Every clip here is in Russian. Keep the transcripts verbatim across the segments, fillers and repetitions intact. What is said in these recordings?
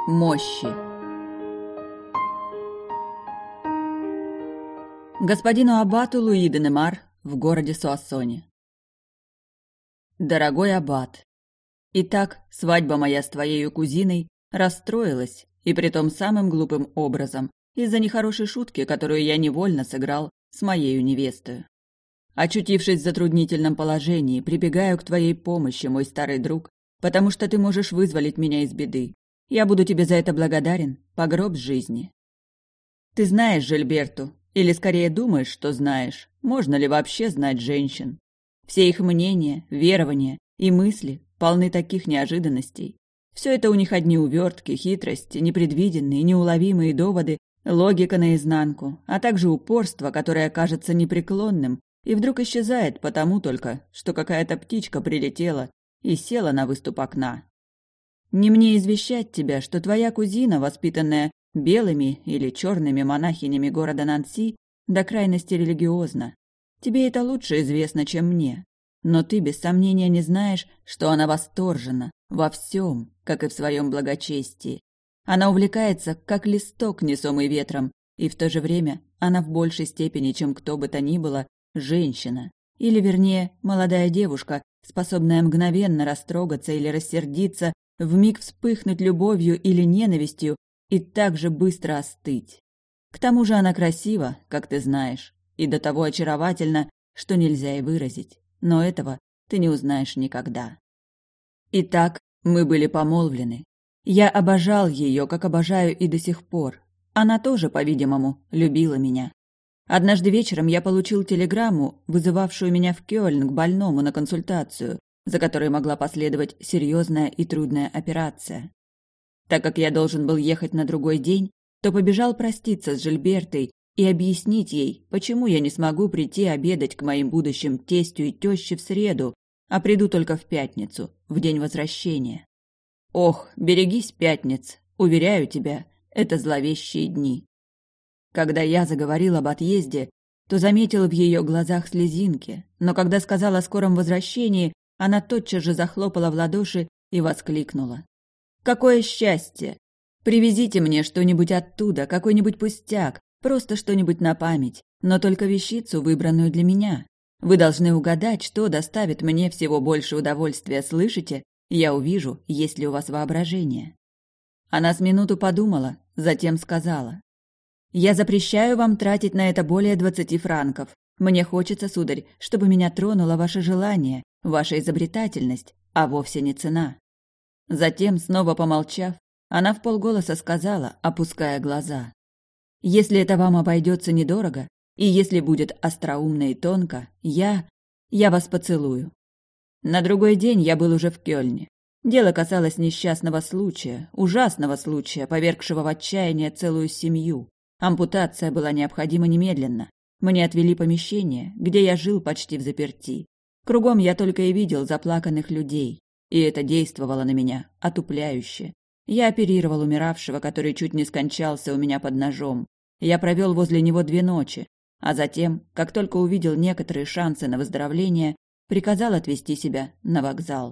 Мощи. Господину аббату Луи де Немар в городе Суассоне. Дорогой аббат, итак, свадьба моя с твоею кузиной расстроилась, и притом самым глупым образом, из-за нехорошей шутки, которую я невольно сыграл с моею невестою. Очутившись в затруднительном положении, прибегаю к твоей помощи, мой старый друг, потому что ты можешь вызволить меня из беды. Я буду тебе за это благодарен по гроб жизни. Ты знаешь Жильберту, или скорее думаешь, что знаешь, можно ли вообще знать женщин. Все их мнения, верования и мысли полны таких неожиданностей. Все это у них одни увертки, хитрости, непредвиденные, неуловимые доводы, логика наизнанку, а также упорство, которое кажется непреклонным и вдруг исчезает потому только, что какая-то птичка прилетела и села на выступ окна. Не мне извещать тебя, что твоя кузина, воспитанная белыми или черными монахинями города Нанси, до крайности религиозна. Тебе это лучше известно, чем мне. Но ты без сомнения не знаешь, что она восторжена во всем, как и в своем благочестии. Она увлекается, как листок, несомый ветром, и в то же время она в большей степени, чем кто бы то ни было, женщина. Или, вернее, молодая девушка, способная мгновенно растрогаться или рассердиться, вмиг вспыхнуть любовью или ненавистью и так же быстро остыть. К тому же она красива, как ты знаешь, и до того очаровательна, что нельзя и выразить, но этого ты не узнаешь никогда. Итак, мы были помолвлены. Я обожал ее, как обожаю и до сих пор. Она тоже, по-видимому, любила меня. Однажды вечером я получил телеграмму, вызывавшую меня в Кёльн к больному на консультацию, за которой могла последовать серьезная и трудная операция. Так как я должен был ехать на другой день, то побежал проститься с Жильбертой и объяснить ей, почему я не смогу прийти обедать к моим будущим тестю и тёще в среду, а приду только в пятницу, в день возвращения. Ох, берегись пятниц, уверяю тебя, это зловещие дни. Когда я заговорил об отъезде, то заметил в ее глазах слезинки, но когда сказал о скором возвращении, она тотчас же захлопала в ладоши и воскликнула: «Какое счастье! Привезите мне что-нибудь оттуда, какой-нибудь пустяк, просто что-нибудь на память, но только вещицу, выбранную для меня. Вы должны угадать, что доставит мне всего больше удовольствия, слышите? Я увижу, есть ли у вас воображение». Она с минуту подумала, затем сказала: «Я запрещаю вам тратить на это более двадцати франков. Мне хочется, сударь, чтобы меня тронуло ваше желание, ваша изобретательность, а вовсе не цена». Затем, снова помолчав, она вполголоса сказала, опуская глаза: «Если это вам обойдется недорого, и если будет остроумно и тонко, я... я вас поцелую». На другой день я был уже в Кёльне. Дело касалось несчастного случая, ужасного случая, повергшего в отчаяние целую семью. Ампутация была необходима немедленно. Мне отвели помещение, где я жил почти взаперти. Кругом я только и видел заплаканных людей, и это действовало на меня отупляюще. Я оперировал умиравшего, который чуть не скончался у меня под ножом. Я провел возле него две ночи, а затем, как только увидел некоторые шансы на выздоровление, приказал отвезти себя на вокзал.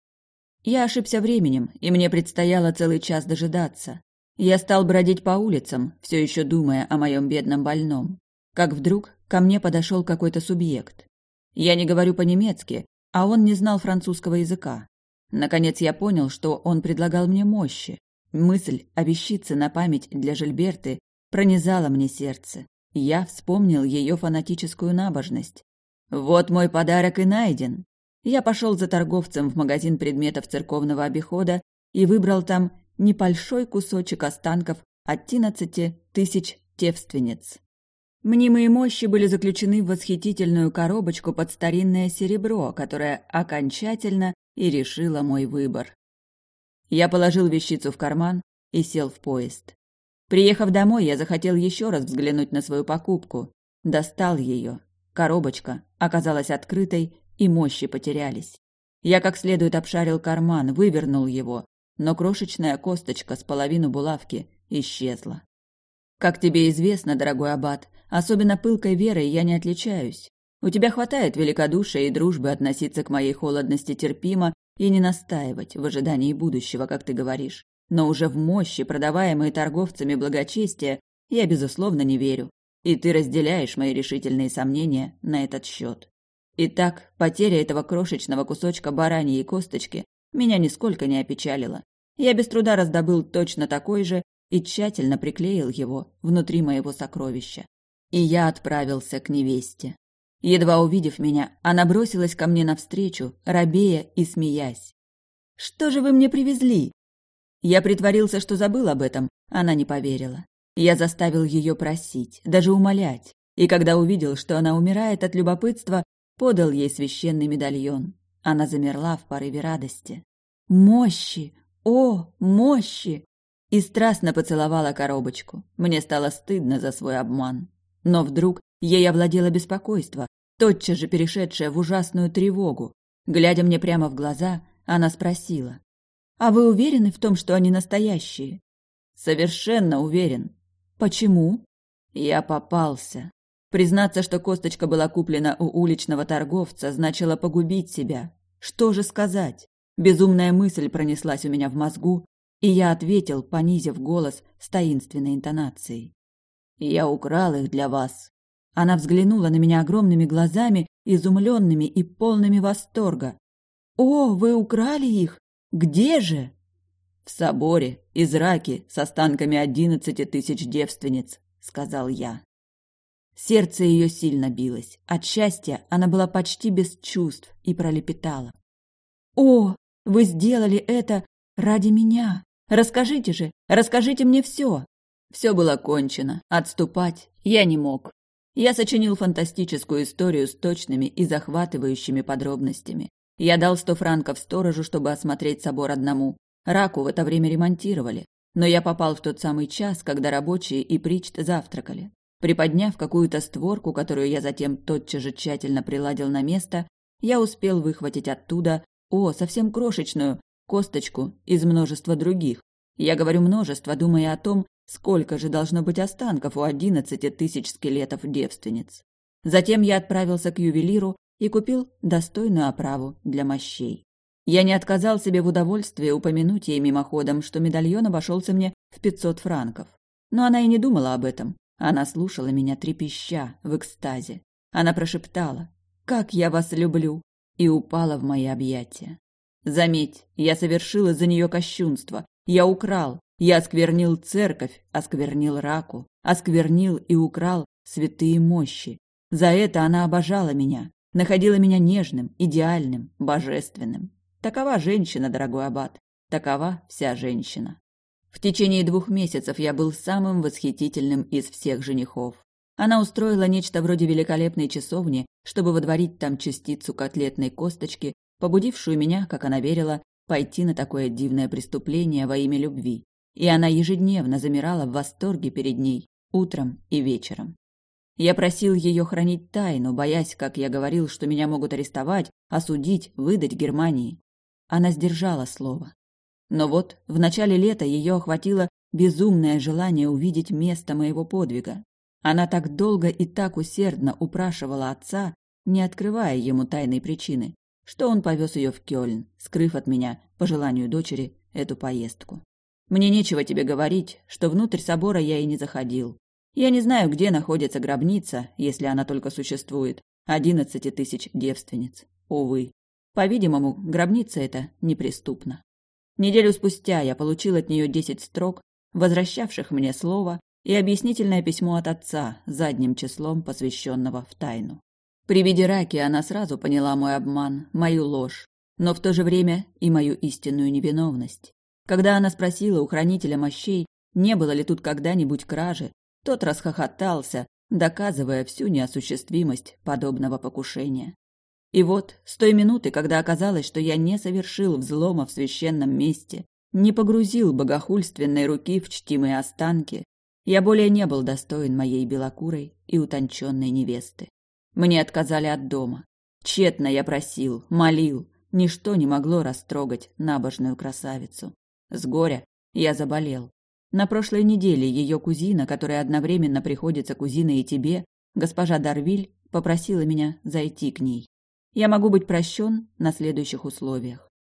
Я ошибся временем, и мне предстояло целый час дожидаться. Я стал бродить по улицам, все еще думая о моем бедном больном. Как вдруг ко мне подошел какой-то субъект. Я не говорю по-немецки, а он не знал французского языка. Наконец я понял, что он предлагал мне мощи. Мысль о вещице на память для Жильберты пронизала мне сердце. Я вспомнил ее фанатическую набожность. Вот мой подарок и найден. Я пошел за торговцем в магазин предметов церковного обихода и выбрал там небольшой кусочек останков одиннадцати тысяч девственниц. Мнимые мощи были заключены в восхитительную коробочку под старинное серебро, которое окончательно и решило мой выбор. Я положил вещицу в карман и сел в поезд. Приехав домой, я захотел еще раз взглянуть на свою покупку. Достал ее. Коробочка оказалась открытой, и мощи потерялись. Я как следует обшарил карман, вывернул его, но крошечная косточка с половину булавки исчезла. Как тебе известно, дорогой аббат, особенно пылкой верой я не отличаюсь. У тебя хватает великодушия и дружбы относиться к моей холодности терпимо и не настаивать в ожидании будущего, как ты говоришь. Но уже в мощи, продаваемые торговцами благочестия, я, безусловно, не верю. И ты разделяешь мои решительные сомнения на этот счет. Итак, потеря этого крошечного кусочка бараньей косточки меня нисколько не опечалила. Я без труда раздобыл точно такой же и тщательно приклеил его внутри моего сокровища. И я отправился к невесте. Едва увидев меня, она бросилась ко мне навстречу, робея и смеясь. «Что же вы мне привезли?» Я притворился, что забыл об этом, она не поверила. Я заставил ее просить, даже умолять, и когда увидел, что она умирает от любопытства, подал ей священный медальон. Она замерла в порыве радости. «Мощи! О, мощи!» И страстно поцеловала коробочку. Мне стало стыдно за свой обман. Но вдруг ей овладело беспокойство, тотчас же перешедшее в ужасную тревогу. Глядя мне прямо в глаза, она спросила: «А вы уверены в том, что они настоящие?» «Совершенно уверен». «Почему?» Я попался. Признаться, что косточка была куплена у уличного торговца, значило погубить себя. Что же сказать? Безумная мысль пронеслась у меня в мозгу, и я ответил, понизив голос с таинственной интонацией. «Я украл их для вас». Она взглянула на меня огромными глазами, изумленными и полными восторга. «О, вы украли их? Где же?» «В соборе, из Раки, с останками одиннадцати тысяч девственниц», — сказал я. Сердце ее сильно билось. От счастья она была почти без чувств и пролепетала: «О, вы сделали это ради меня! Расскажите же, расскажите мне все!» Все было кончено, отступать я не мог. Я сочинил фантастическую историю с точными и захватывающими подробностями. Я дал сто франков сторожу, чтобы осмотреть собор одному. Раку в это время ремонтировали, но я попал в тот самый час, когда рабочие и Причт завтракали. Приподняв какую-то створку, которую я затем тотчас же тщательно приладил на место, я успел выхватить оттуда, о, совсем крошечную, косточку из множества других. Я говорю множество, думая о том, сколько же должно быть останков у одиннадцати тысяч скелетов девственниц. Затем я отправился к ювелиру и купил достойную оправу для мощей. Я не отказал себе в удовольствии упомянуть ей мимоходом, что медальон обошелся мне в пятьсот франков. Но она и не думала об этом. Она слушала меня трепеща, в экстазе. Она прошептала: «Как я вас люблю!» и упала в мои объятия. Заметь, я совершил из-за нее кощунство. Я украл, я осквернил церковь, осквернил Раку, осквернил и украл святые мощи. За это она обожала меня, находила меня нежным, идеальным, божественным. Такова женщина, дорогой аббат, такова вся женщина. В течение двух месяцев я был самым восхитительным из всех женихов. Она устроила нечто вроде великолепной часовни, чтобы водворить там частицу котлетной косточки, побудившую меня, как она верила, пойти на такое дивное преступление во имя любви. И она ежедневно замирала в восторге перед ней, утром и вечером. Я просил ее хранить тайну, боясь, как я говорил, что меня могут арестовать, осудить, выдать Германии. Она сдержала слово. Но вот в начале лета ее охватило безумное желание увидеть место моего подвига. Она так долго и так усердно упрашивала отца, не открывая ему тайной причины, что он повез ее в Кёльн, скрыв от меня, по желанию дочери, эту поездку. Мне нечего тебе говорить, что внутрь собора я и не заходил. Я не знаю, где находится гробница, если она только существует, одиннадцати тысяч девственниц. Увы. По-видимому, гробница эта неприступна. Неделю спустя я получил от нее десять строк, возвращавших мне слово, и объяснительное письмо от отца, задним числом посвященного в тайну. При виде Раки она сразу поняла мой обман, мою ложь, но в то же время и мою истинную невиновность. Когда она спросила у хранителя мощей, не было ли тут когда-нибудь кражи, тот расхохотался, доказывая всю неосуществимость подобного покушения. И вот, с той минуты, когда оказалось, что я не совершил взлома в священном месте, не погрузил богохульственной руки в чтимые останки, я более не был достоин моей белокурой и утонченной невесты. Мне отказали от дома. Тщетно я просил, молил, ничто не могло растрогать набожную красавицу. С горя я заболел. На прошлой неделе ее кузина, которая одновременно приходится кузиной и тебе, госпожа Дарвиль, попросила меня зайти к ней. Я могу быть прощен на следующих условиях.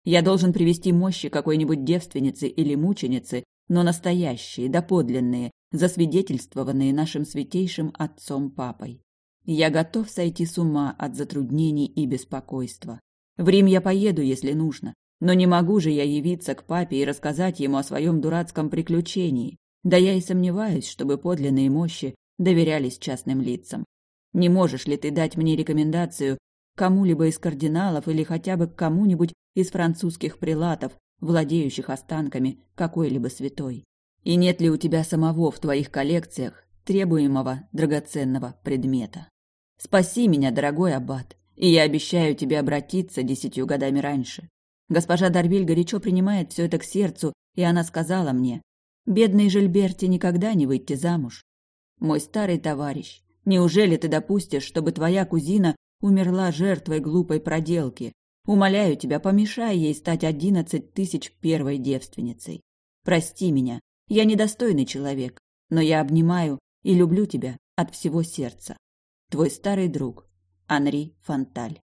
Я должен привести мощи какой-нибудь девственницы или мученицы, но настоящие, доподлинные, засвидетельствованные нашим святейшим отцом-папой. Я готов сойти с ума от затруднений и беспокойства. В Рим я поеду, если нужно, но не могу же я явиться к папе и рассказать ему о своем дурацком приключении. Да я и сомневаюсь, чтобы подлинные мощи доверялись частным лицам. Не можешь ли ты дать мне рекомендацию кому-либо из кардиналов или хотя бы кому-нибудь из французских прелатов, владеющих останками какой-либо святой? И нет ли у тебя самого в твоих коллекциях требуемого драгоценного предмета? Спаси меня, дорогой аббат, и я обещаю тебе обратиться десятью годами раньше. Госпожа Дарвиль горячо принимает все это к сердцу, и она сказала мне: бедной Жильберте никогда не выйти замуж. Мой старый товарищ, неужели ты допустишь, чтобы твоя кузина умерла жертвой глупой проделки? Умоляю тебя, помешай ей стать одиннадцать тысяч первой девственницей. Прости меня, я недостойный человек, но я обнимаю и люблю тебя от всего сердца. Твой старый друг Анри Фонталь.